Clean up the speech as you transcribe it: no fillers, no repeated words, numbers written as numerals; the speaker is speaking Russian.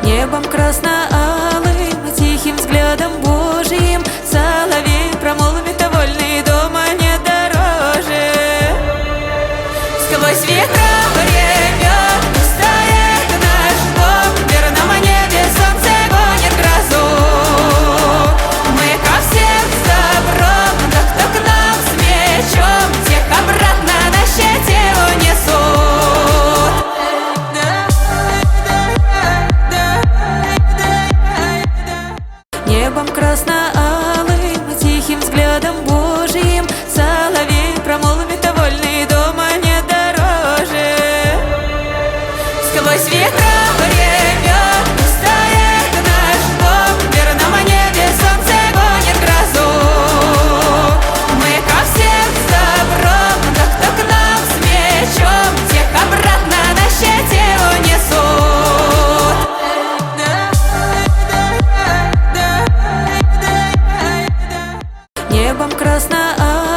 Небом красно-алым, тихим взглядом Божьим соловей промолвит: а вольный дома не дороже. Сквозь ветра времен стоит наш Бог, в верном небе солнце гонит грозу. Мы ко всем с добром, да кто к нам с мечом, тех обратно на щите унесут. Небом красно-алым, тихим взглядом Божьим соловей промолвит: а вольный дома не дороже. Сквозь ветра времен стоит наш Бог, в верном небе солнце гонит грозу. Мы ко всем с добром, да кто к нам с мечом, тех обратно на щите унесут. Небом красно-алым,